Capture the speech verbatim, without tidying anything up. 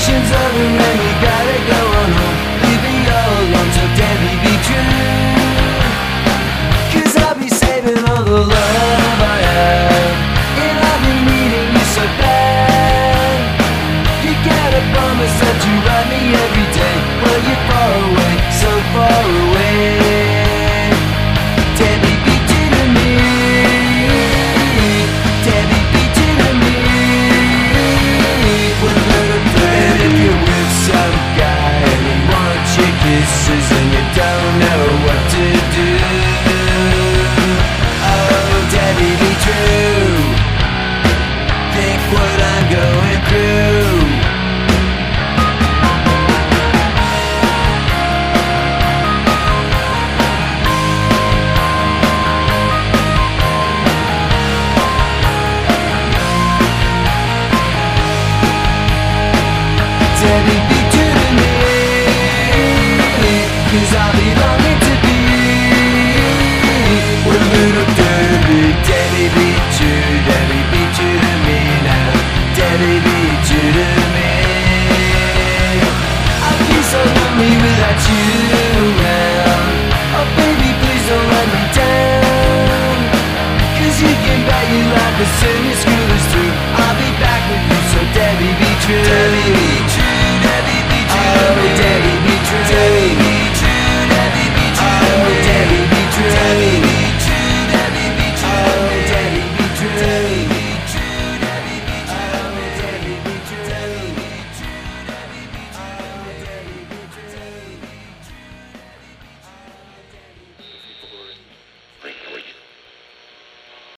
Vacation's over and you gotta go on home. Leave me all alone, so damn me be true. Cause I'll be saving all the love I have, and I've been needing you so bad. You gotta promise that you write me every day, but you're far away, so far away.